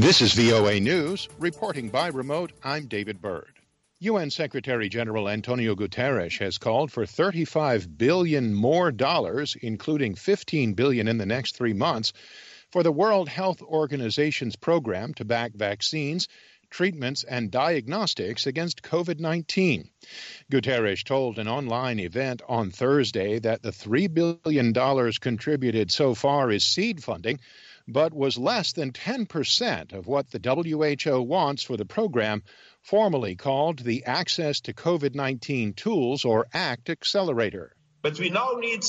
This is VOA News. Reporting by remote, I'm David Byrd. UN Secretary General Antonio Guterres has called for $35 billion more, including $15 billion in the next 3 months, for the World Health Organization's program to back vaccines, treatments, and diagnostics against COVID-19. Guterres told an online event on Thursday that the $3 billion contributed so far is seed funding, but was less than 10% of what the WHO wants for the program, formally called the Access to COVID-19 Tools, or ACT, Accelerator. But we now need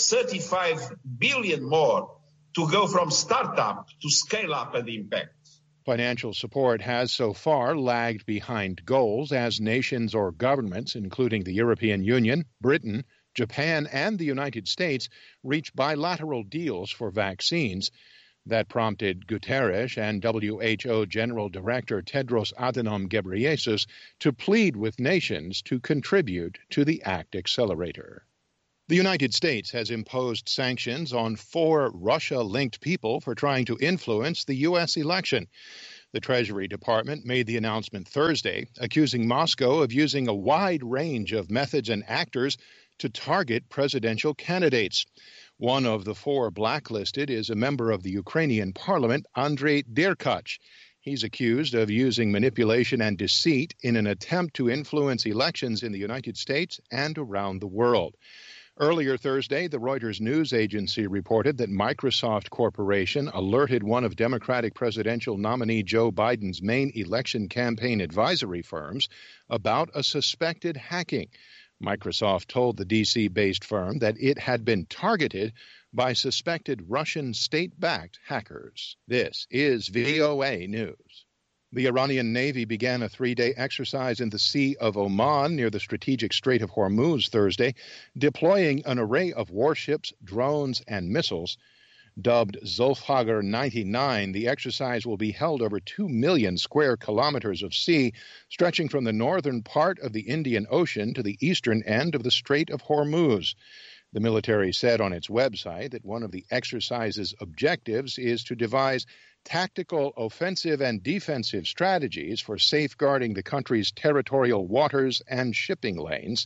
35 billion more to go from startup to scale up and impact. Financial support has so far lagged behind goals as nations or governments, including the European Union, Britain, Japan, and the United States, reach bilateral deals for vaccines. That prompted Guterres and WHO General Director Tedros Adhanom Ghebreyesus to plead with nations to contribute to the ACT Accelerator. The United States has imposed sanctions on 4 Russia-linked people for trying to influence the U.S. election. The Treasury Department made the announcement Thursday, accusing Moscow of using a wide range of methods and actors to target presidential candidates. One of the 4 blacklisted is a member of the Ukrainian parliament, Andrei Derkach. He's accused of using manipulation and deceit in an attempt to influence elections in the United States and around the world. Earlier Thursday, the Reuters news agency reported that Microsoft Corporation alerted one of Democratic presidential nominee Joe Biden's main election campaign advisory firms about a suspected hacking. Microsoft told the D.C.-based firm that it had been targeted by suspected Russian state-backed hackers. This is VOA News. The Iranian Navy began a 3-day exercise in the Sea of Oman near the strategic Strait of Hormuz Thursday, deploying an array of warships, drones, and missiles. Dubbed Zulfiqar 99, the exercise will be held over 2 million square kilometers of sea, stretching from the northern part of the Indian Ocean to the eastern end of the Strait of Hormuz. The military said on its website that one of the exercise's objectives is to devise tactical offensive and defensive strategies for safeguarding the country's territorial waters and shipping lanes.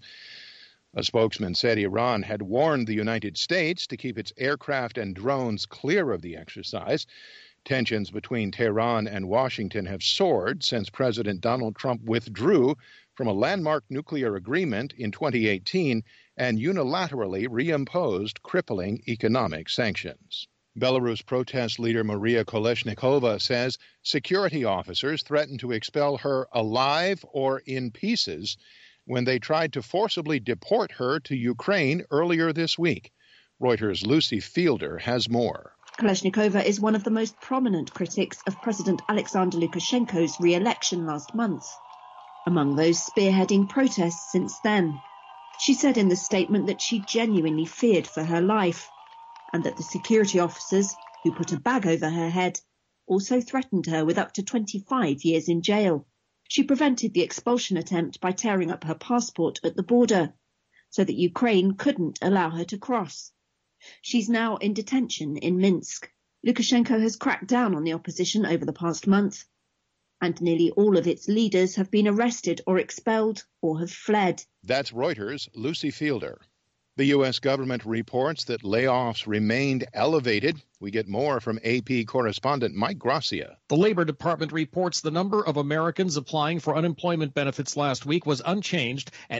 A spokesman said Iran had warned the United States to keep its aircraft and drones clear of the exercise. Tensions between Tehran and Washington have soared since President Donald Trump withdrew from a landmark nuclear agreement in 2018 and unilaterally reimposed crippling economic sanctions. Belarus protest leader Maria Kolesnikova says security officers threatened to expel her alive or in pieces when they tried to forcibly deport her to Ukraine earlier this week. Reuters' Lucy Fielder has more. Kolesnikova is one of the most prominent critics of President Alexander Lukashenko's re-election last month, among those spearheading protests since then. She said in the statement that she genuinely feared for her life, and that the security officers, who put a bag over her head, also threatened her with up to 25 years in jail. She prevented the expulsion attempt by tearing up her passport at the border, so that Ukraine couldn't allow her to cross. She's now in detention in Minsk. Lukashenko has cracked down on the opposition over the past month, and nearly all of its leaders have been arrested or expelled or have fled. That's Reuters' Lucy Fielder. The U.S. government reports that layoffs remained elevated. We get more from AP correspondent Mike Gracia. The Labor Department reports the number of Americans applying for unemployment benefits last week was unchanged at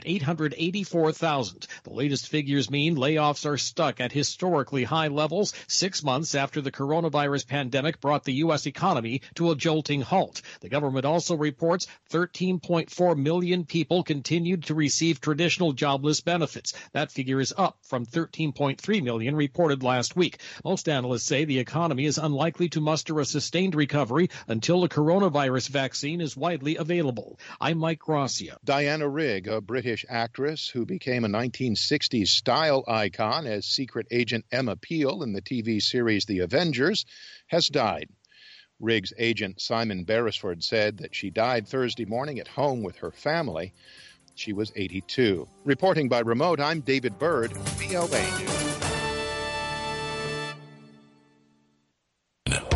884,000. The latest figures mean layoffs are stuck at historically high levels 6 months after the coronavirus pandemic brought the U.S. economy to a jolting halt. The government also reports 13.4 million people continued to receive traditional jobless benefits. That figure is up from 13.3 million reported last week. Most analysts say the economy is unlikely to muster a sustained recovery until the coronavirus vaccine is widely available. I'm Mike Gracia. Diana Rigg, a British actress who became a 1960s style icon as secret agent Emma Peel in the TV series The Avengers, has died. Rigg's agent Simon Beresford said that she died Thursday morning at home with her family. She was 82. Reporting by remote, I'm David Byrd, VOA News.